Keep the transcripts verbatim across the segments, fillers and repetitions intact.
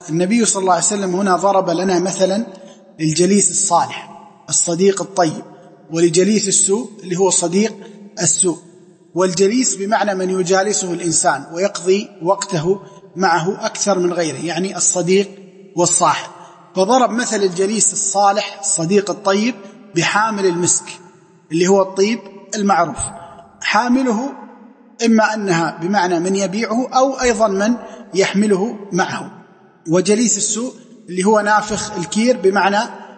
النبي صلى الله عليه وسلم هنا ضرب لنا مثلا الجليس الصالح الصديق الطيب، ولجليس السوء اللي هو صديق السوء. والجليس بمعنى من يجالسه الإنسان ويقضي وقته معه أكثر من غيره، يعني الصديق والصاحب. فضرب مثل الجليس الصالح الصديق الطيب بحامل المسك اللي هو الطيب المعروف. حامله إما أنها بمعنى من يبيعه أو أيضا من يحمله معه. وجليس السوء اللي هو نافخ الكير بمعنى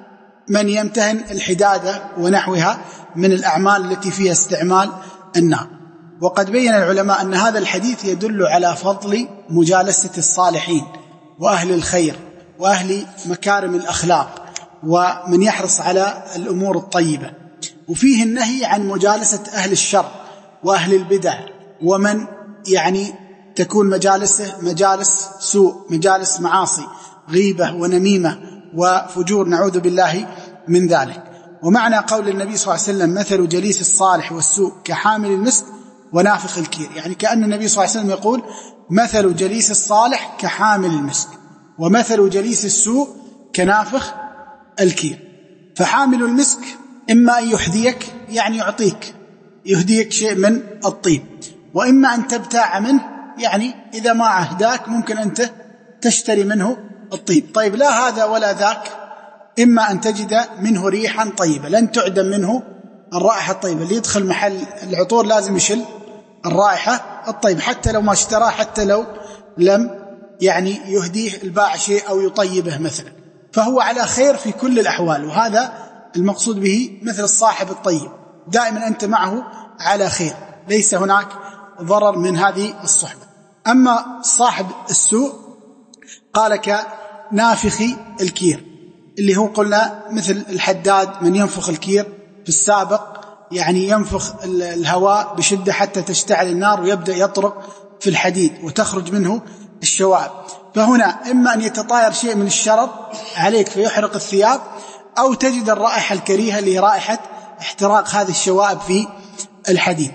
من يمتهن الحدادة ونحوها من الأعمال التي فيها استعمال النار. وقد بين العلماء أن هذا الحديث يدل على فضل مجالسة الصالحين وأهل الخير وأهل مكارم الأخلاق ومن يحرص على الأمور الطيبة، وفيه النهي عن مجالسة أهل الشر وأهل البدع ومن يعني تكون مجالسه مجالس سوء، مجالس معاصي، غيبة ونميمة وفجور، نعوذ بالله من ذلك. ومعنى قول النبي صلى الله عليه وسلم مثل جليس الصالح والسوء كحامل المسك ونافخ الكير، يعني كأن النبي صلى الله عليه وسلم يقول مثل جليس الصالح كحامل المسك ومثل جليس السوء كنافخ الكير. فحامل المسك إما أن يحذيك يعني يعطيك يهديك شيء من الطيب، وإما أن تبتاع منه، يعني إذا ما أهداك ممكن أنت تشتري منه الطيب. طيب لا هذا ولا ذاك، إما أن تجد منه ريحا طيبة لن تعدم منه الرائحة الطيبة. اللي يدخل محل العطور لازم يشل الرائحة الطيبة حتى لو ما اشتراه، حتى لو لم يعني يهديه البائع شيء أو يطيبه مثلا، فهو على خير في كل الأحوال. وهذا المقصود به مثل الصاحب الطيب، دائما أنت معه على خير، ليس هناك ضرر من هذه الصحبة. أما صاحب السوء قال كنافخ الكير اللي هو قلنا مثل الحداد من ينفخ الكير في السابق، يعني ينفخ الهواء بشدة حتى تشتعل النار ويبدأ يطرق في الحديد وتخرج منه الشوائب. فهنا إما أن يتطاير شيء من الشرر عليك فيحرق الثياب، أو تجد الرائحة الكريهة اللي هي رائحة احتراق هذه الشوائب في الحديد.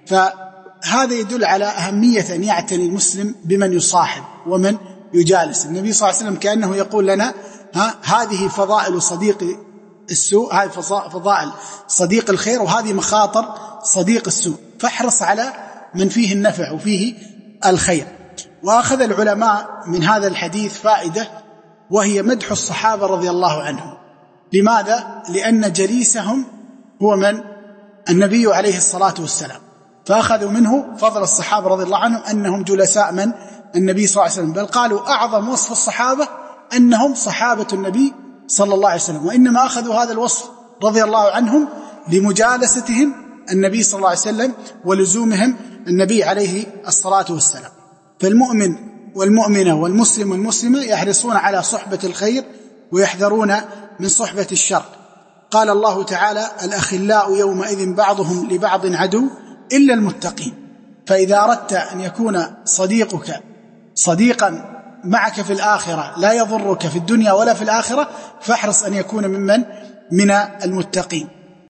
فهذا يدل على أهمية أن يعتني المسلم بمن يصاحب ومن يجالس. النبي صلى الله عليه وسلم كأنه يقول لنا ها هذه فضائل صديق السوء، هذه فضائل صديق الخير، وهذه مخاطر صديق السوء، فاحرص على من فيه النفع وفيه الخير. وأخذ العلماء من هذا الحديث فائدة، وهي مدح الصحابة رضي الله عنهم. لماذا؟ لأن جليسهم هو من النبي عليه الصلاة والسلام، فأخذوا منه فضل الصحابة رضي الله عنهم أنهم جلساء من النبي صلى الله عليه وسلم، بل قالوا أعظم وصف الصحابة أنهم صحابة النبي صلى الله عليه وسلم، وإنما أخذوا هذا الوصف رضي الله عنهم لمجالستهم النبي صلى الله عليه وسلم ولزومهم النبي عليه الصلاة والسلام. فالمؤمن والمؤمنة والمسلم والمسلمة يحرصون على صحبة الخير ويحذرون من صحبة الشر. قال الله تعالى الأخلاء يومئذ بعضهم لبعض عدو إلا المتقين. فإذا أردت أن يكون صديقك صديقا معك في الآخرة لا يضرك في الدنيا ولا في الآخرة، فاحرص أن يكون ممن من المتقين.